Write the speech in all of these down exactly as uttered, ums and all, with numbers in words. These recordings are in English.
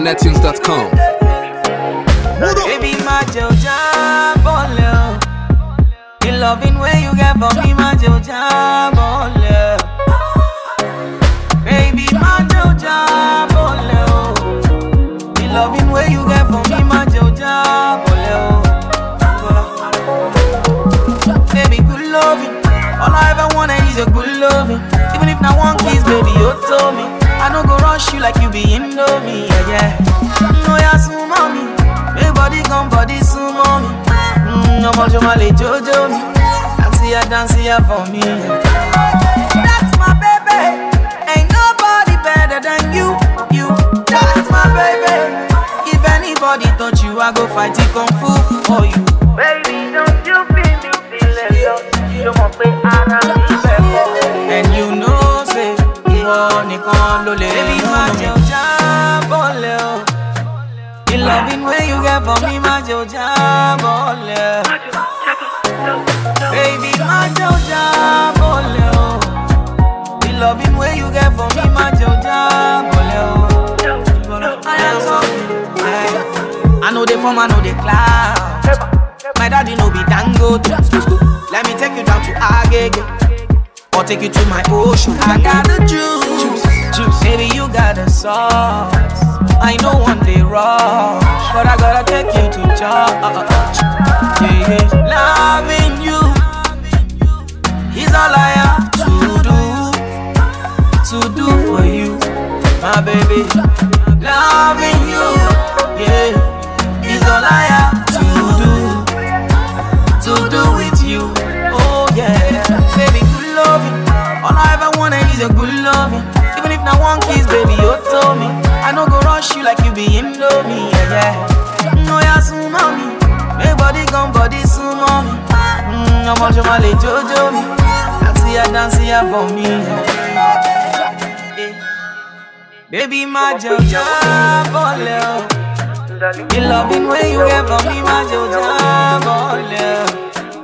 nettunes dot com. Baby, my Joja Bole. The loving way you get for me, my Joja Bole. Baby, my Joja Bole. The loving way you get for me, my Joja Bole. Baby, good loving. All I ever wanted is a good loving. Even if not one kiss, baby, you told me I don't go rush you like you be in love me, yeah, yeah. No, yeah, so mommy. Make body come, body so mommy. Mmm, no more Jomale Jojo me. Dance here, dance here for me. That's my baby. Ain't nobody better than you, you. That's my baby. If anybody touch you, I go fight it kung fu for you. Baby, don't you feel me feeling love? You want me out of the and you know, say, you want it on the baby, my Joja Bole. The loving way you get for me, my Joja Bole. Baby, my Joja Bole. The loving way you get for me, my Joja Bole. I am something. I know they form, I know they cloud. My daddy know be Dangote. Let me take you down to Agege, or take you to my ocean. I got the juice, juice. Baby, you got the sauce. I know one day rush, but I gotta take you to church. Yeah, yeah. Loving you is all I have to do, to do for you, my baby. Loving you, yeah, is all I have to do, to do with you. Oh yeah, baby, good loving. All I ever wanted is a good loving. Even if not one kiss, baby, you told me I don't go rush you like you be in love me, yeah, yeah. No, yeah, so mommy. Make body come, body so mommy. Mmm, I'm on Jomale Jojo me. Dance here, dance here for me, yeah. Baby, my Joja Bole. The loving way you get for me, my Joja Bole.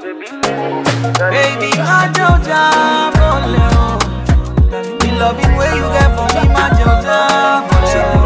Baby, my Joja Bole. The loving way you get for me, my Joja Bole.